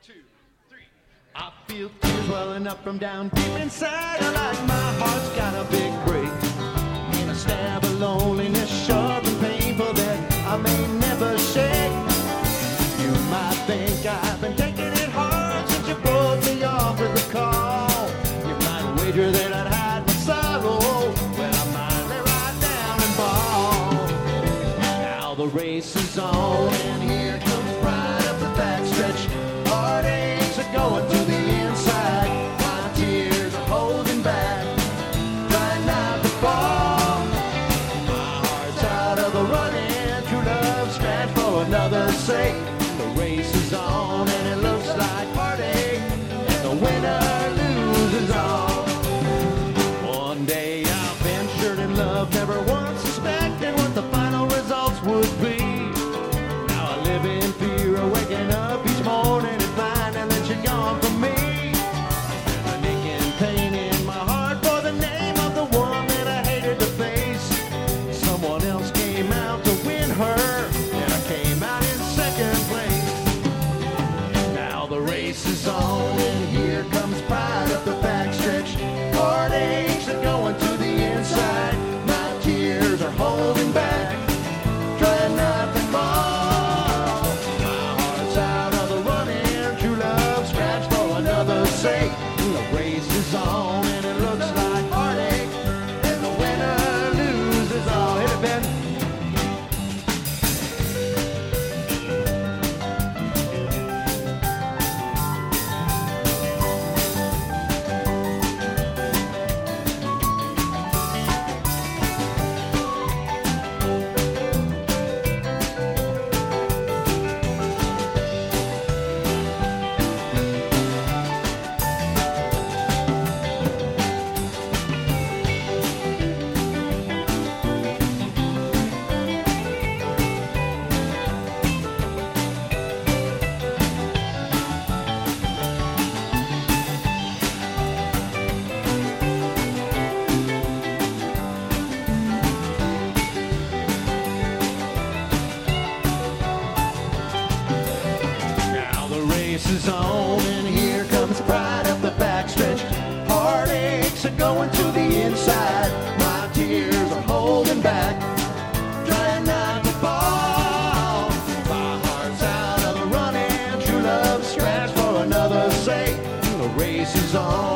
I feel tears welling up from down deep inside. I like my heart's got a big break. And a stab of loneliness, sharp and painful that I may never shake. You might think I've been taking it hard since you pulled me off with the call. You might wager that I'd hide my sorrow. Well, I might lay right down and fall. Now the race is on and here comes pride up the backstretch. Heartaches are going to the inside. My tears are holding back, trying not to fall. My heart's out of the running. True love scratch for another's sake. The race is on and it looks like heartache, and the winner loses all. One day I ventured in love, never once suspected what the final results would be. Now I live in fear of waking up each morning and finding that you're gone from me. There's an aching pain in my heart for the name of the one that I hated to face. Someone else came out to win her, and I came out in second place. Now the race is on, and here comes pride up the backstretch. Heartaches are going to the inside. My tears are holding back, trying not to fall. My heart's out of the running. True love scratch for another's sake. The race is on, and it looks like heartache, and the winner loses all. Hit it, Ben. Now the race is on, and here comes pride up the backstretch. Heartaches are going to the inside. My tears are holding back, trying not to fall. My heart's out of the running. True love scratch for another's sake. The race is on.